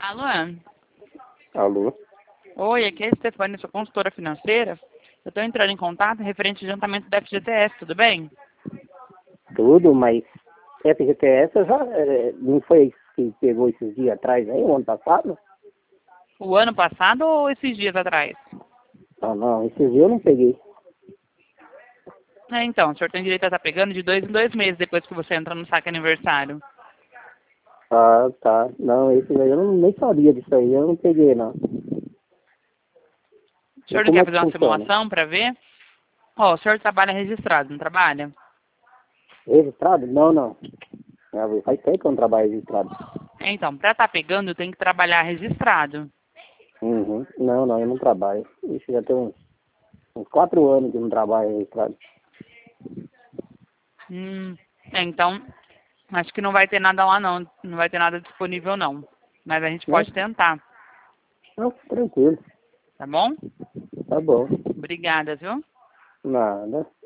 Alô? Alô? Oi, aqui é a Stefania, sua consultora financeira. Eu estou entrando em contato referente ao adiantamento da FGTS, tudo bem? Tudo, mas FGTS já não foi que pegou esses dias atrás aí, o ano passado? O ano passado ou esses dias atrás? Não, esses dias eu não peguei. Então, o senhor tem direito a estar pegando de 2 em 2 meses depois que você entra no saque aniversário. Ah, tá. Não, esses aí eu nem sabia disso aí, eu não peguei, não. O E senhor não como quer é que fazer uma funciona? simulação para ver? Ó, o senhor trabalha registrado, não trabalha? Registrado? Não. Faz tempo que eu não trabalho registrado. Então, para estar pegando, tem que trabalhar registrado. Uhum. Não, eu não trabalho. Isso já tem uns 4 anos que eu não trabalho registrado. Então, acho que não vai ter nada lá não. Não vai ter nada disponível não. Mas a gente Não, pode tentar, não, tranquilo. tá bom? Tá bom. Obrigada, viu? Nada.